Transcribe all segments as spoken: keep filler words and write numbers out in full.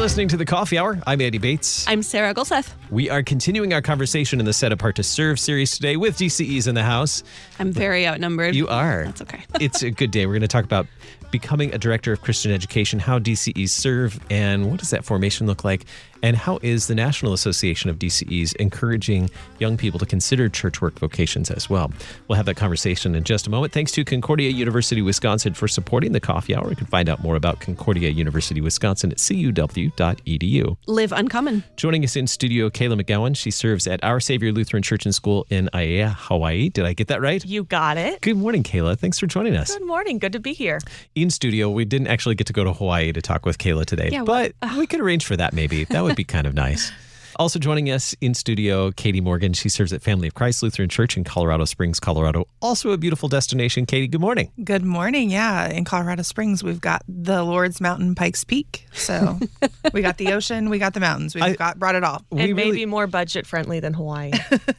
listening to The Coffee Hour. I'm Andy Bates. I'm Sarah Gulseth. We are continuing our conversation in the Set Apart to Serve series today with D C Es in the house. I'm very outnumbered. You are. That's okay. It's a good day. We're going to talk about becoming a director of Christian education, how D C Es serve, and what does that formation look like, and how is the National Association of D C Es encouraging young people to consider church work vocations as well. We'll have that conversation in just a moment. Thanks to Concordia University Wisconsin for supporting the Coffee Hour. You can find out more about Concordia University Wisconsin at c u w dot e d u. Live uncommon. Joining us in studio, Kayla McGowan. She serves at Our Savior Lutheran Church and School in Aiea, Hawaii. Did I get that right? You got it. Good morning, Kayla. Thanks for joining us. Good morning. Good to be here. In studio, we didn't actually get to go to Hawaii to talk with Kayla today, Yeah, but uh, we could arrange for that maybe. That would be kind of nice. Also joining us in studio, Katie Morgan. She serves at Family of Christ Lutheran Church in Colorado Springs, Colorado. Also a beautiful destination. Katie, good morning. Good morning. Yeah, in Colorado Springs, we've got the Lord's Mountain, Pikes Peak. So we got the ocean, we got the mountains. We've I, got brought it all. And we maybe really, more budget friendly than Hawaii.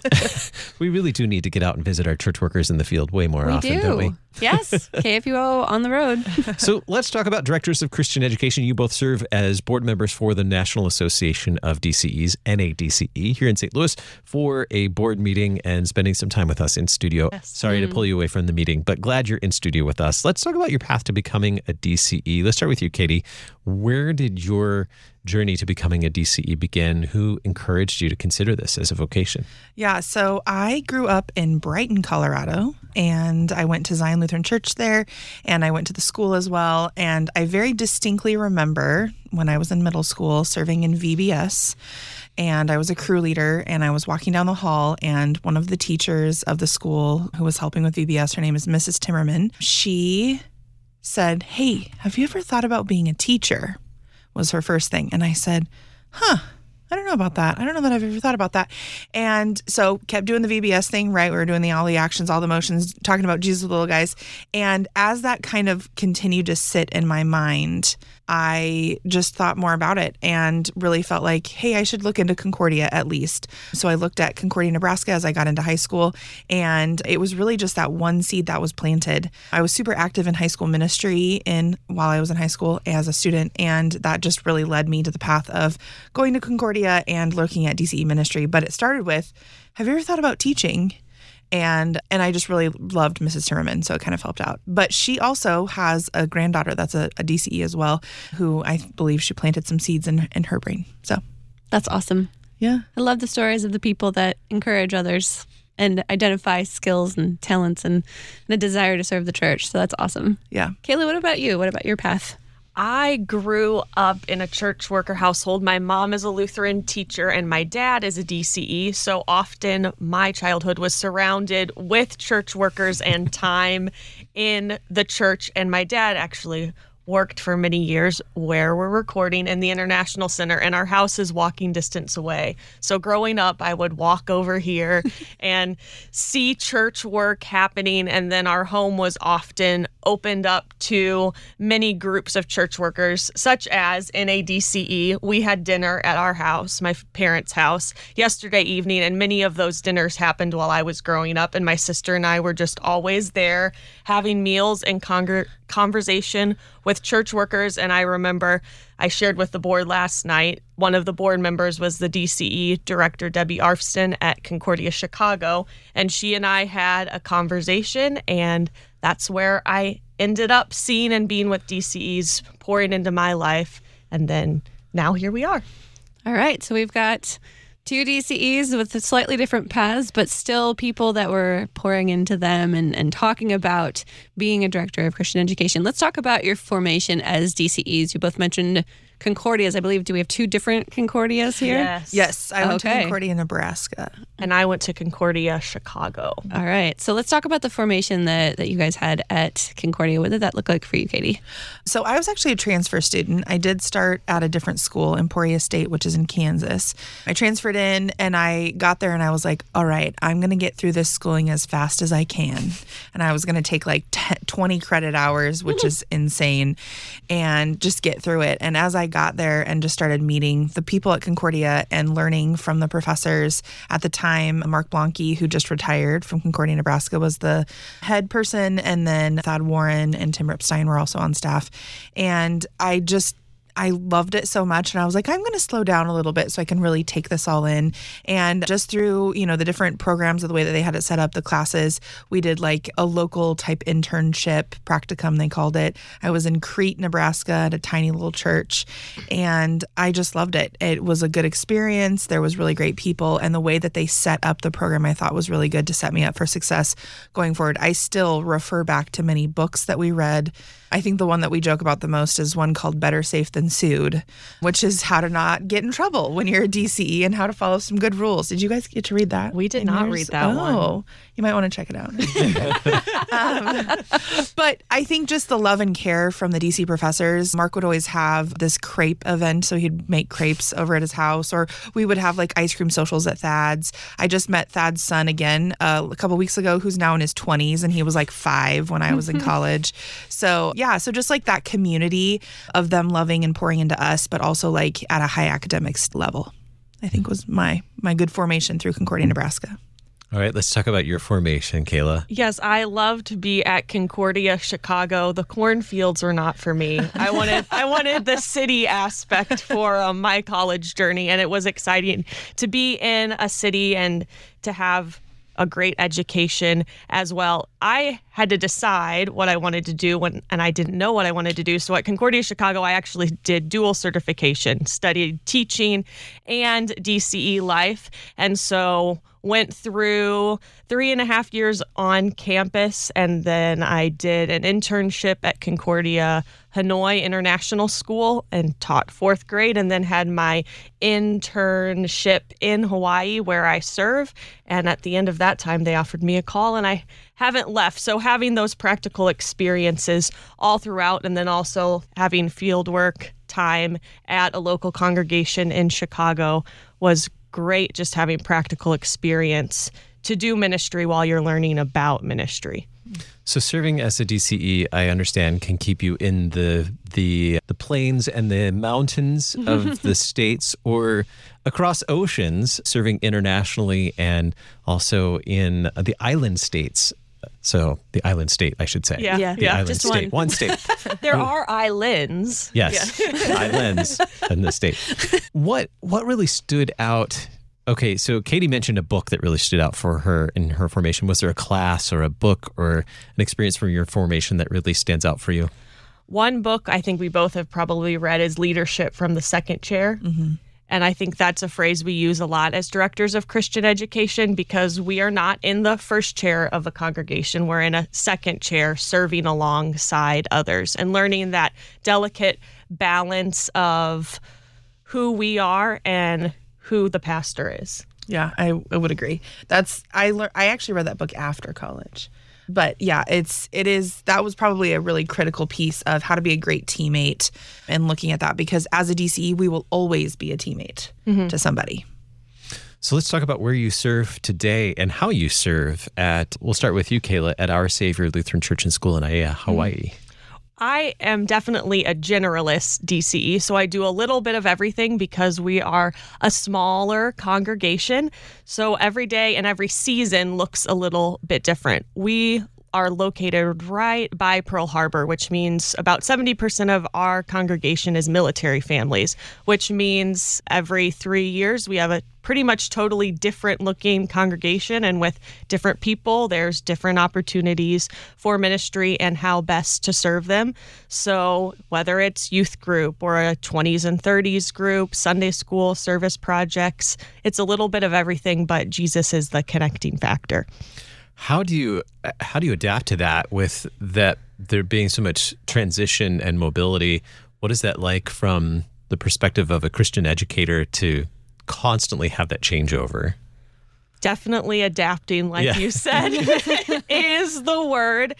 we really do need to get out and visit our church workers in the field way more we often, do. don't we? Yes. K F U O on the road. So let's talk about directors of Christian education. You both serve as board members for the National Association of D C Es, N A D C E, here in Saint Louis for a board meeting and spending some time with us in studio. Yes. Sorry mm. to pull you away from the meeting, but glad you're in studio with us. Let's talk about your path to becoming a D C E. Let's start with you, Katie. Where did your journey to becoming a D C E begin? Who encouraged you to consider this as a vocation? Yeah, so I grew up in Brighton, Colorado, and I went to Zion Lutheran Church there, and I went to the school as well. And I very distinctly remember when I was in middle school serving in V B S, and I was a crew leader, and I was walking down the hall, and one of the teachers of the school who was helping with V B S, her name is Missus Timmerman, she said, "Hey, have you ever thought about being a teacher?" was her first thing. And I said, huh, I don't know about that. I don't know that I've ever thought about that. And so kept doing the V B S thing, right? We were doing the all the actions, all the motions, talking about Jesus with little guys. And as that kind of continued to sit in my mind, I just thought more about it and really felt like, hey, I should look into Concordia at least. So I looked at Concordia, Nebraska as I got into high school, and it was really just that one seed that was planted. I was super active in high school ministry in while I was in high school as a student, and that just really led me to the path of going to Concordia and looking at D C E ministry. But it started with, have you ever thought about teaching? And and I just really loved Missus Timmerman, so it kind of helped out. But she also has a granddaughter that's a, a D C E as well, who I believe she planted some seeds in, in her brain. So That's awesome. Yeah. I love the stories of the people that encourage others and identify skills and talents and, and a desire to serve the church. So that's awesome. Yeah. Kayla, what about you? What about your path? I grew up in a church worker household. My mom is a Lutheran teacher and my dad is a D C E. So often my childhood was surrounded with church workers and time in the church. And my dad actually worked for many years where we're recording in the International Center, and our house is walking distance away. So growing up, I would walk over here and see church work happening, and then our home was often opened up to many groups of church workers, such as N A D C E. We had dinner at our house, my parents' house, yesterday evening, and many of those dinners happened while I was growing up, and my sister and I were just always there having meals and congr- conversation with church workers. And I remember I shared with the board last night, one of the board members was the D C E director, Debbie Arfston at Concordia, Chicago, and she and I had a conversation, and that's where I ended up seeing and being with D C Es, pouring into my life, and then now here we are. All right, so we've got two D C Es with slightly different paths, but still people that were pouring into them and, and talking about being a director of Christian education. Let's talk about your formation as D C Es. You both mentioned Concordias. I believe, do we have two different Concordias here? Yes. Yes. I went Okay. to Concordia, Nebraska. And I went to Concordia, Chicago. All right. So let's talk about the formation that, that you guys had at Concordia. What did that look like for you, Katie? So I was actually a transfer student. I did start at a different school, Emporia State, which is in Kansas. I transferred in and I got there and I was like, all right, I'm going to get through this schooling as fast as I can. And I was going to take like ten, twenty credit hours, which is insane, and just get through it. And as I got there and just started meeting the people at Concordia and learning from the professors at the time, Mark Blanke, who just retired from Concordia, Nebraska, was the head person. And then Thad Warren and Tim Ripstein were also on staff. And I just I loved it so much. And I was like, I'm going to slow down a little bit so I can really take this all in. And just through, you know, the different programs of the way that they had it set up, the classes, we did like a local type internship, practicum, they called it. I was in Crete, Nebraska at a tiny little church. And I just loved it. It was a good experience. There was really great people. And the way that they set up the program, I thought was really good to set me up for success going forward. I still refer back to many books that we read. I think the one that we joke about the most is one called Better Safe Than Sued, which is how to not get in trouble when you're a D C E and how to follow some good rules. Did you guys get to read that? We did in not yours? read that oh, one. Oh, you might want to check it out. um, but I think just the love and care from the D C professors. Mark would always have this crepe event, so he'd make crepes over at his house, or we would have like ice cream socials at Thad's. I just met Thad's son again uh, a couple weeks ago, who's now in his twenties, and he was like five when I was in college. So yeah, so just like that community of them loving and pouring into us, but also like at a high academics level, I think was my my good formation through Concordia, Nebraska. All right, let's talk about your formation, Kayla. Yes, I love to be at Concordia, Chicago. The cornfields were not for me. I wanted I wanted the city aspect for um, my college journey, and it was exciting to be in a city and to have a great education as well. I had to decide what I wanted to do when, and I didn't know what I wanted to do. So at Concordia, Chicago, I actually did dual certification, studied teaching and D C E life. And so went through three and a half years on campus, and then I did an internship at Concordia Hanoi International School and taught fourth grade, and then had my internship in Hawaii where I serve. And at the end of that time, they offered me a call, and I haven't left. So having those practical experiences all throughout, and then also having field work time at a local congregation in Chicago was great, just having practical experience to do ministry while you're learning about ministry. So serving as a D C E, I understand, can keep you in the the the plains and the mountains of the states, or across oceans, serving internationally and also in the island states. So the island state, I should say. Yeah, Yeah. The yeah. island just state. one. One state. There are islands. Yes, islands in the state. What what really stood out? Okay, so Katie mentioned a book that really stood out for her in her formation. Was there a class or a book or an experience from your formation that really stands out for you? One book I think we both have probably read is Leadership from the Second Chair. Mm-hmm. And I think that's a phrase we use a lot as directors of Christian education, because we are not in the first chair of a congregation. We're in a second chair serving alongside others and learning that delicate balance of who we are and who the pastor is. Yeah, I, I would agree. That's I learned. I actually read that book after college, but yeah, it's it is that was probably a really critical piece of how to be a great teammate and looking at that, because as a D C E, we will always be a teammate mm-hmm. to somebody. So let's talk about where you serve today and how you serve at. We'll start with you, Kayla, at Our Savior Lutheran Church and School in Aiea, Hawaii. Mm-hmm. I am definitely a generalist D C E, so I do a little bit of everything because we are a smaller congregation. So every day and every season looks a little bit different. We are located right by Pearl Harbor, which means about seventy percent of our congregation is military families, which means every three years we have a pretty much totally different looking congregation, and with different people, there's different opportunities for ministry and how best to serve them. So whether it's youth group or a twenties and thirties group, Sunday school, service projects, it's a little bit of everything, but Jesus is the connecting factor. How do you how do you adapt to that, with that there being so much transition and mobility? What is that like from the perspective of a Christian educator to constantly have that changeover? Definitely adapting, like yeah. you said, is the word.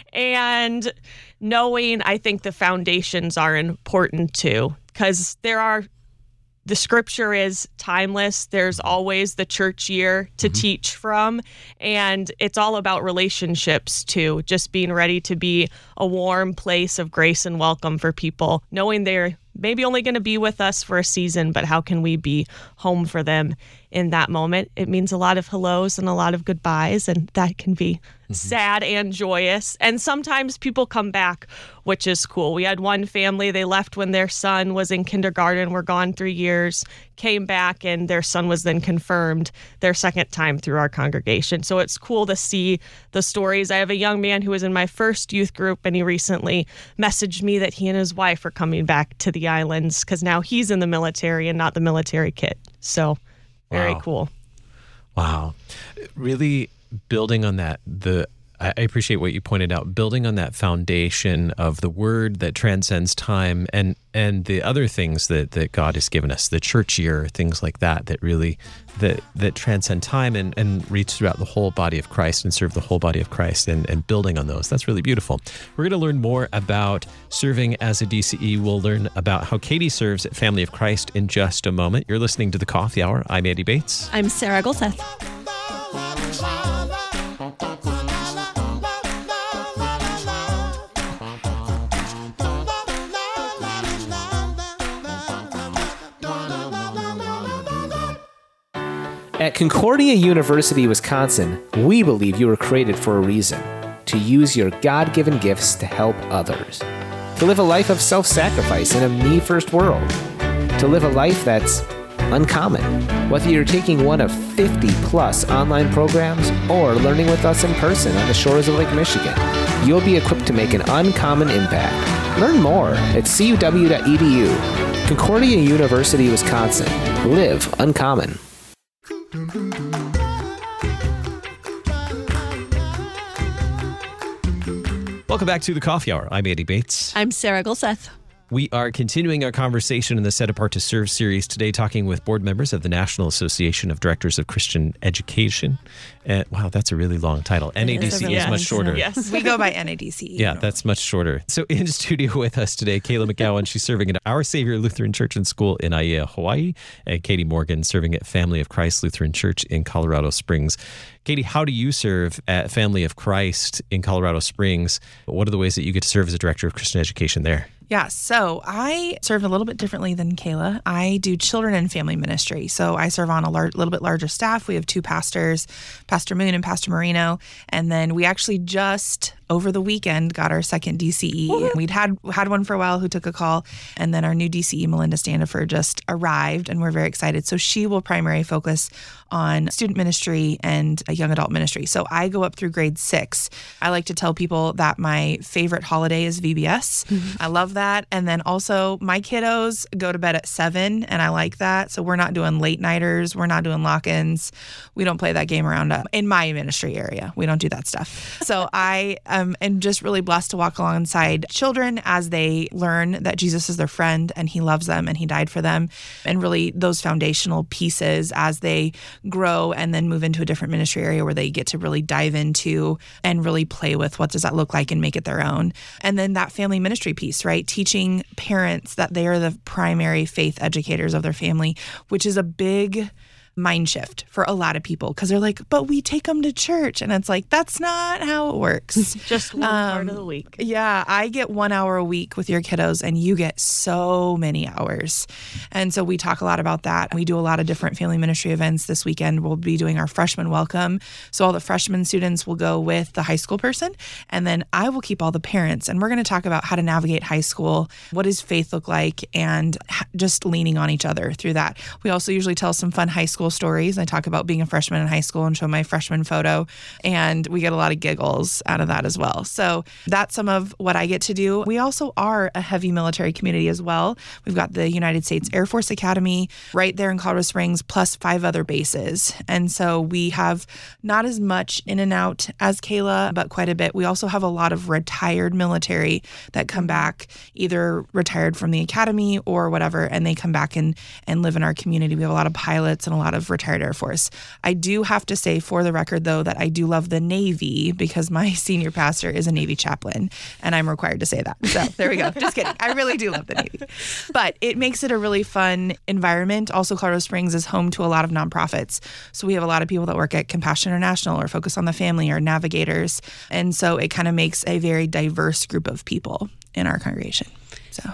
And knowing, I think the foundations are important too, because there are the scripture is timeless. There's always the church year to mm-hmm. teach from. And it's all about relationships too. Just being ready to be a warm place of grace and welcome for people, knowing they're maybe only going to be with us for a season, but how can we be home for them in that moment? It means a lot of hellos and a lot of goodbyes, and that can be mm-hmm. sad and joyous. And sometimes people come back, which is cool. We had one family, they left when their son was in kindergarten, were gone three years, came back, and their son was then confirmed their second time through our congregation. So it's cool to see the stories. I have a young man who was in my first youth group, and he recently messaged me that he and his wife are coming back to the islands because now he's in the military and not the military kid. So very wow. cool. Wow. Really building on that, the I appreciate what you pointed out, building on that foundation of the word that transcends time and and the other things that, that God has given us, the church year, things like that, that really that that transcend time and, and reach throughout the whole body of Christ and serve the whole body of Christ and, and building on those. That's really beautiful. We're going to learn more about serving as a D C E. We'll learn about how Katie serves at Family of Christ in just a moment. You're listening to The Coffee Hour. I'm Andy Bates. I'm Sarah Golseth. At Concordia University, Wisconsin, we believe you were created for a reason, to use your God-given gifts to help others, to live a life of self-sacrifice in a me-first world, to live a life that's uncommon. Whether you're taking one of fifty plus online programs or learning with us in person on the shores of Lake Michigan, you'll be equipped to make an uncommon impact. Learn more at c u w dot e d u. Concordia University, Wisconsin. Live uncommon. Welcome back to The Coffee Hour. I'm Andy Bates. I'm Sarah Golseth. We are continuing our conversation in the Set Apart to Serve series today, talking with board members of the National Association of Directors of Christian Education. And wow, that's a really long title. N A D C E is much shorter. Yes. We go by N A D C E. Yeah, that's much shorter. So in studio with us today, Kayla McGowan, she's serving at Our Savior Lutheran Church and School in Aiea, Hawaii, and Katie Morgan serving at Family of Christ Lutheran Church in Colorado Springs. Katie, how do you serve at Family of Christ in Colorado Springs? What are the ways that you get to serve as a director of Christian education there? Yeah, so I serve a little bit differently than Kayla. I do children and family ministry. So I serve on a lar- little bit larger staff. We have two pastors, Pastor Moon and Pastor Marino. And then we actually just over the weekend got our second D C E. We'd had had one for a while who took a call. And then our new D C E, Melinda Standifer, just arrived and we're very excited. So she will primarily focus on student ministry and a young adult ministry. So I go up through grade six. I like to tell people that my favorite holiday is V B S. Mm-hmm. I love that. And then also my kiddos go to bed at seven and I like that. So we're not doing late nighters. We're not doing lock-ins. We don't play that game around up in my ministry area. We don't do that stuff. So I um, am just really blessed to walk alongside children as they learn that Jesus is their friend and he loves them and he died for them. And really those foundational pieces as they grow and then move into a different ministry area where they get to really dive into and really play with what does that look like and make it their own. And then that family ministry piece, right? Teaching parents that they are the primary faith educators of their family, which is a big mind shift for a lot of people because they're like, but we take them to church. And it's like, that's not how it works. Just one um, part of the week. Yeah, I get one hour a week with your kiddos and you get so many hours. And so we talk a lot about that. We do a lot of different family ministry events. This weekend, we'll be doing our freshman welcome. So all the freshman students will go with the high school person. And then I will keep all the parents. And we're going to talk about how to navigate high school. What does faith look like? And just leaning on each other through that. We also usually tell some fun high school stories. I talk about being a freshman in high school and show my freshman photo, and we get a lot of giggles out of that as well. So that's some of what I get to do. We also are a heavy military community as well. We've got the United States Air Force Academy right there in Colorado Springs, plus five other bases. And so we have not as much in and out as Kayla, but quite a bit. We also have a lot of retired military that come back, either retired from the academy or whatever, and they come back and, and live in our community. We have a lot of pilots and a lot of retired Air Force. I do have to say for the record, though, that I do love the Navy because my senior pastor is a Navy chaplain and I'm required to say that. So there we go. Just kidding. I really do love the Navy. But it makes it a really fun environment. Also, Colorado Springs is home to a lot of nonprofits. So we have a lot of people that work at Compassion International or Focus on the Family or Navigators. And so it kind of makes a very diverse group of people in our congregation. So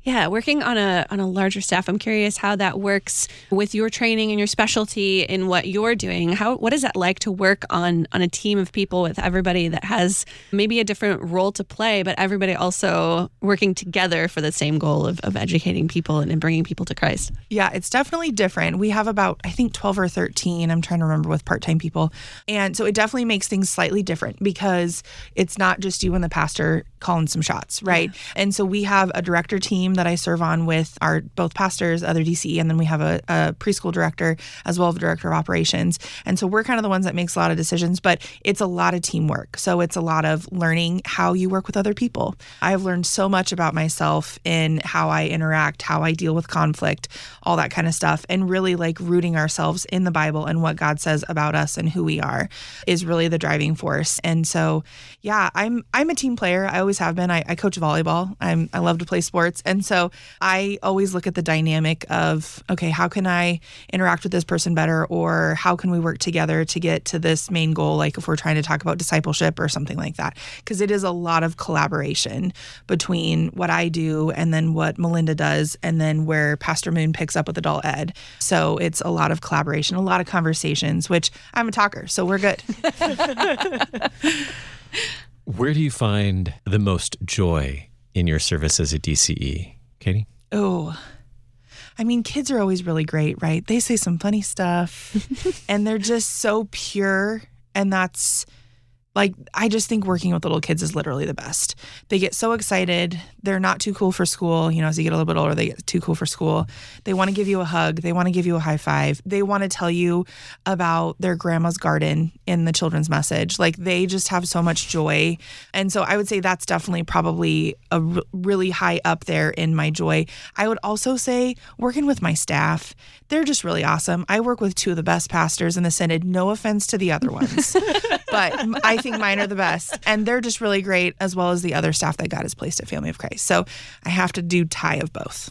Yeah, working on a on a larger staff. I'm curious how that works with your training and your specialty in what you're doing. How what is that like to work on on a team of people with everybody that has maybe a different role to play, but everybody also working together for the same goal of, of educating people and, and bringing people to Christ? Yeah, it's definitely different. We have about, I think, twelve or thirteen, I'm trying to remember, with part-time people. And so it definitely makes things slightly different because it's not just you and the pastor calling some shots, right? Yeah. And so we have a director team that I serve on with our both pastors, other D C E, and then we have a, a preschool director as well as a director of operations. And so we're kind of the ones that makes a lot of decisions, but it's a lot of teamwork. So it's a lot of learning how you work with other people. I've learned so much about myself in how I interact, how I deal with conflict, all that kind of stuff, and really like rooting ourselves in the Bible and what God says about us and who we are is really the driving force. And so, yeah, I'm I'm a team player. I always have been. I, I coach volleyball. I'm I love to play sports. And so I always look at the dynamic of, okay, how can I interact with this person better, or how can we work together to get to this main goal, like if we're trying to talk about discipleship or something like that. Because it is a lot of collaboration between what I do and then what Melinda does and then where Pastor Moon picks up with adult ed. So it's a lot of collaboration, a lot of conversations, which I'm a talker, so we're good. Where do you find the most joy in your service as a D C E, Katie? Oh, I mean, kids are always really great, right? They say some funny stuff and they're just so pure. And that's like, I just think working with little kids is literally the best. They get so excited. They're not too cool for school. You know, as you get a little bit older, they get too cool for school. They want to give you a hug. They want to give you a high five. They want to tell you about their grandma's garden in the children's message. Like, they just have so much joy. And so I would say that's definitely probably a r- really high up there in my joy. I would also say working with my staff, they're just really awesome. I work with two of the best pastors in the Synod. No offense to the other ones, but I think mine are the best. And they're just really great, as well as the other staff that God has placed at Family of Christ. So I have to do tie of both.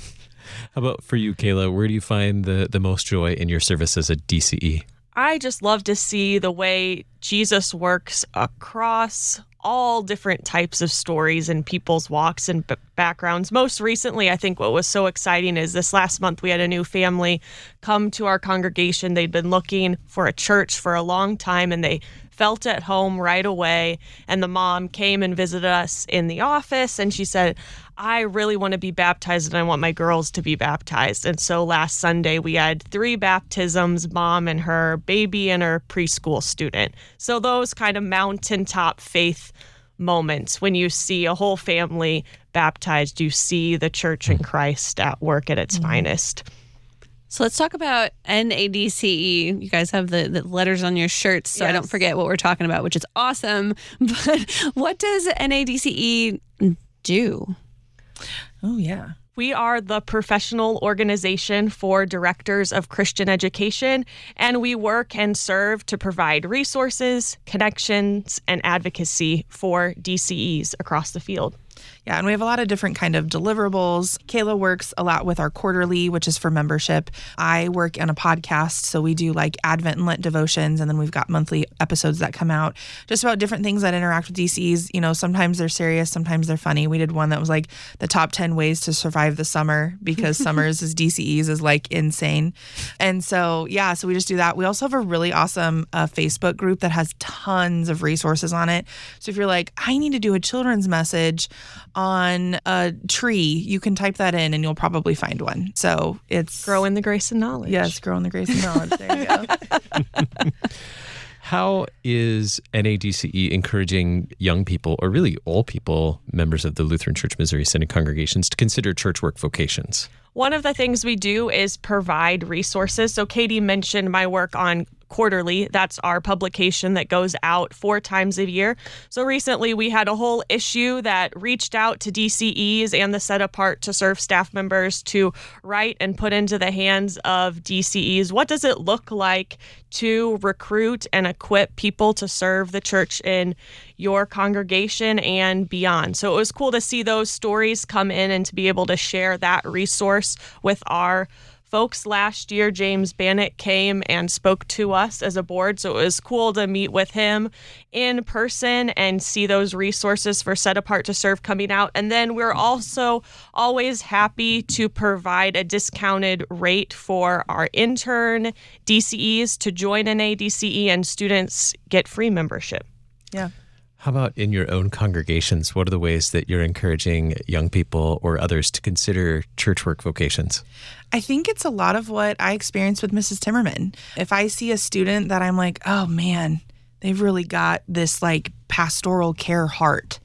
How about for you, Kayla? Where do you find the, the most joy in your service as a D C E? I just love to see the way Jesus works across all different types of stories and people's walks and b- backgrounds. Most recently, I think what was so exciting is this last month we had a new family come to our congregation. They'd been looking for a church for a long time, and they felt at home right away. And the mom came and visited us in the office, and she said, I really want to be baptized and I want my girls to be baptized. And so last Sunday we had three baptisms, mom and her baby and her preschool student. So those kind of mountaintop faith moments when you see a whole family baptized, you see the church in Christ at work at its mm-hmm. finest. So let's talk about N A D C E. You guys have the, the letters on your shirts, so yes. I don't forget what we're talking about, which is awesome. But what does N A D C E do? Oh, yeah. We are the professional organization for directors of Christian education, and we work and serve to provide resources, connections, and advocacy for D C Es across the field. Yeah, and we have a lot of different kind of deliverables. Kayla works a lot with our quarterly, which is for membership. I work on a podcast, so we do like Advent and Lent devotions, and then we've got monthly episodes that come out just about different things that interact with D Cs. You know, sometimes they're serious, sometimes they're funny. We did one that was like the top ten ways to survive the summer, because summers as D C Es is like insane. And so, yeah, so we just do that. We also have a really awesome uh, Facebook group that has tons of resources on it. So if you're like, I need to do a children's message on a tree, you can type that in and you'll probably find one. So it's grow in the grace and knowledge. Yes, grow in the grace and knowledge. There you go. How is N A D C E encouraging young people, or really all people, members of the Lutheran Church Missouri Synod congregations, to consider church work vocations? One of the things we do is provide resources. So Katie mentioned my work on Quarterly. That's our publication that goes out four times a year. So recently we had a whole issue that reached out to D C Es and the Set Apart to Serve staff members to write and put into the hands of D C Es. What does it look like to recruit and equip people to serve the church in your congregation and beyond? So it was cool to see those stories come in and to be able to share that resource with our folks last year, James Bannett came and spoke to us as a board. So it was cool to meet with him in person and see those resources for Set Apart to Serve coming out. And then we're also always happy to provide a discounted rate for our intern D C Es to join an A D C E, and students get free membership. Yeah. How about in your own congregations? What are the ways that you're encouraging young people or others to consider church work vocations? I think it's a lot of what I experienced with Missus Timmerman. If I see a student that I'm like, oh man, they've really got this like pastoral care heart,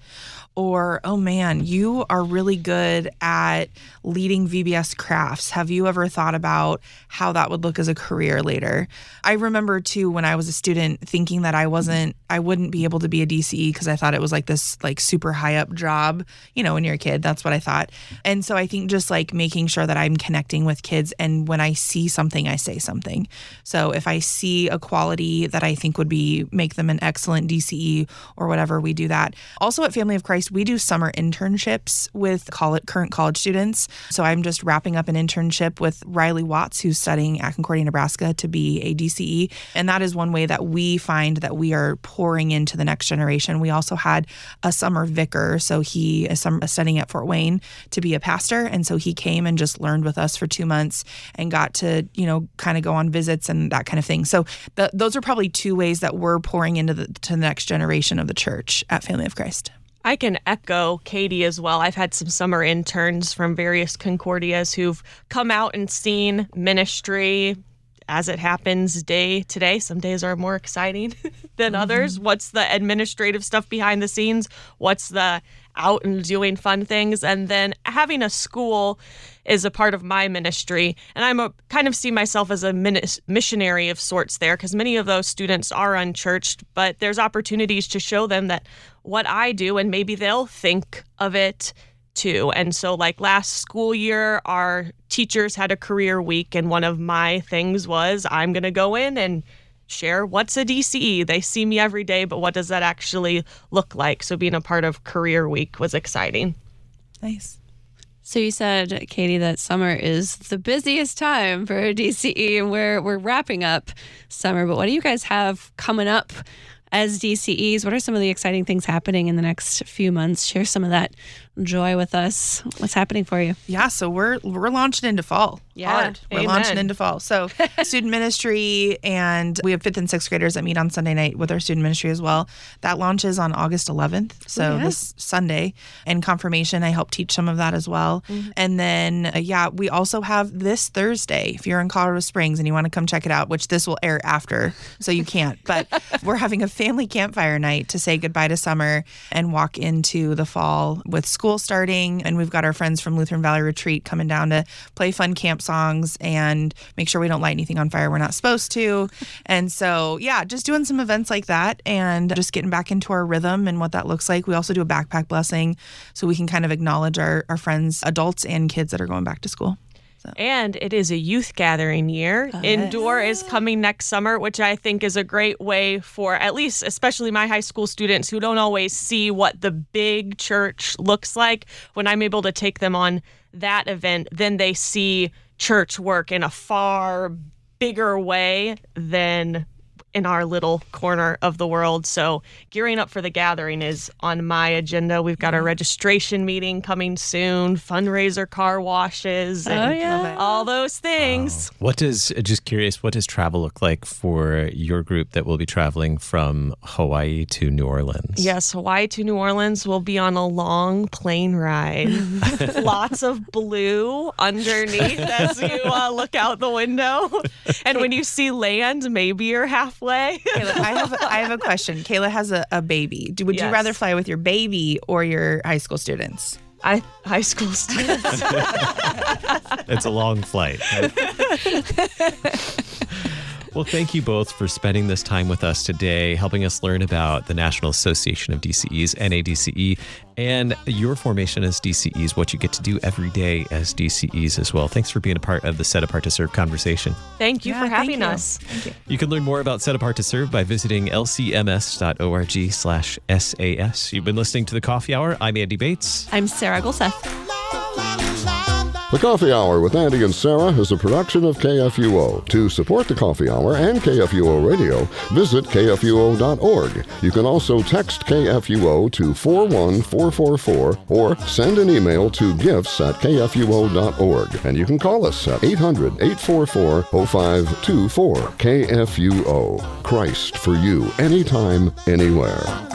or, oh man, you are really good at leading V B S crafts. Have you ever thought about how that would look as a career later? I remember too, when I was a student, thinking that I wasn't, I wouldn't be able to be a D C E because I thought it was like this like super high up job. You know, when you're a kid, that's what I thought. And so I think just like making sure that I'm connecting with kids, and when I see something, I say something. So if I see a quality that I think would be, make them an excellent D C E or whatever, we do that. Also at Family of Christ, we do summer internships with college, current college students. So I'm just wrapping up an internship with Riley Watts, who's studying at Concordia, Nebraska, to be a D C E. And that is one way that we find that we are pouring into the next generation. We also had a summer vicar. So he is some, studying at Fort Wayne to be a pastor. And so he came and just learned with us for two months and got to, you know, kind of go on visits and that kind of thing. So the, those are probably two ways that we're pouring into the, to the next generation of the church at Family of Christ. I can echo Katie as well. I've had some summer interns from various Concordias who've come out and seen ministry as it happens day to day. Some days are more exciting than mm-hmm. others. What's the administrative stuff behind the scenes? What's the out and doing fun things? And then having a school is a part of my ministry. And I'm a kind of see myself as a missionary of sorts there, because many of those students are unchurched, but there's opportunities to show them that what I do, and maybe they'll think of it too. And so like last school year, our teachers had a career week, and one of my things was I'm going to go in and share what's a D C E. They see me every day, but what does that actually look like? So being a part of career week was exciting. Nice. So you said, Katie, that summer is the busiest time for a D C E, and we're, we're wrapping up summer. But what do you guys have coming up as D C Es? What are some of the exciting things happening in the next few months? Share some of that joy with us. What's happening for you? Yeah, so we're we're launching into fall. Yeah, hard. We're amen. launching into fall. So student ministry, and we have fifth and sixth graders that meet on Sunday night with our student ministry as well. That launches on August eleventh, so yeah. this Sunday. And confirmation, I help teach some of that as well. Mm-hmm. And then, uh, yeah, we also have this Thursday, if you're in Colorado Springs and you want to come check it out, which this will air after, so you can't. But we're having a family campfire night to say goodbye to summer and walk into the fall with school starting. And we've got our friends from Lutheran Valley Retreat coming down to play fun camp songs and make sure we don't light anything on fire we're not supposed to. And so, yeah, just doing some events like that and just getting back into our rhythm and what that looks like. We also do a backpack blessing so we can kind of acknowledge our, our friends, adults and kids that are going back to school. So. And it is a youth gathering year. Oh, Indoor yes. is coming next summer, which I think is a great way for at least, especially my high school students who don't always see what the big church looks like. When I'm able to take them on that event, then they see church work in a far bigger way than in our little corner of the world. So gearing up for the gathering is on my agenda. We've got our registration meeting coming soon, fundraiser car washes, and Oh, yeah. all those things. What does, just curious, what does travel look like for your group that will be traveling from Hawaii to New Orleans? Yes, Hawaii to New Orleans will be on a long plane ride. Lots of blue underneath as you uh, look out the window. And when you see land, maybe you're halfway. Kayla, I have a, I have a question. Kayla has a, a baby. Do, would you Yes. rather fly with your baby or your high school students? I, high school students. It's a long flight. Well, thank you both for spending this time with us today, helping us learn about the National Association of D C Es, N A D C E, and your formation as D C Es, what you get to do every day as D C Es as well. Thanks for being a part of the Set Apart to Serve conversation. Thank you Yeah, for thank having you. us. Thank you. You can learn more about Set Apart to Serve by visiting lcms.org slash SAS. You've been listening to The Coffee Hour. I'm Andy Bates. I'm Sarah Gulseth. La, la, la, la, la. The Coffee Hour with Andy and Sarah is a production of K F U O. To support the Coffee Hour and K F U O Radio, visit K F U O dot org. You can also text K F U O to four one four four four or send an email to gifts at K F U O dot org. And you can call us at eight hundred, eight four four, oh five two four. K F U O. Christ for you, anytime, anywhere.